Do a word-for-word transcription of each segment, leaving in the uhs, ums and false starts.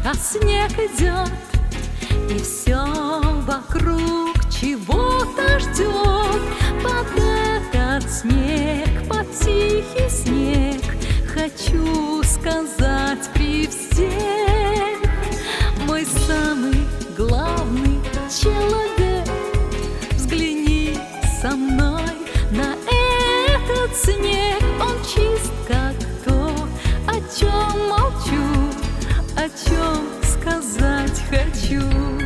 а снег идет, и все вокруг чего-то ждет. Под этот снег, под тихий снег хочу сказать при всех: мой самый главный человек, взгляни со мной на этот снег. Он чист, как то, о чем молчу, о чем сказать хочу.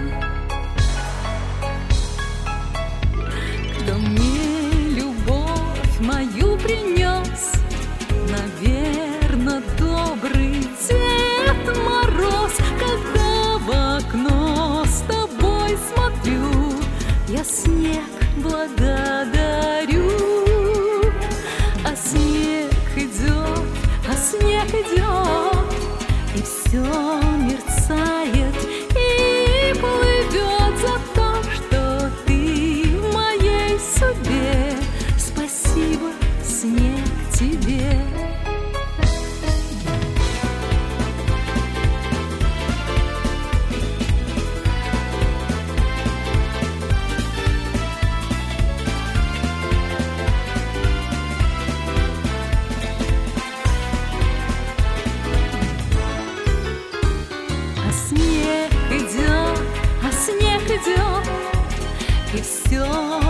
Кто мне любовь мою принес, наверно, добрый Дед Мороз. Когда в окно с тобой смотрю, я снег благодарю. А снег идет, а снег идет, и все мерцает и плывет за то, что ты в моей судьбе. Спасибо, снег, тебе. А снег идет, а снег идет, и все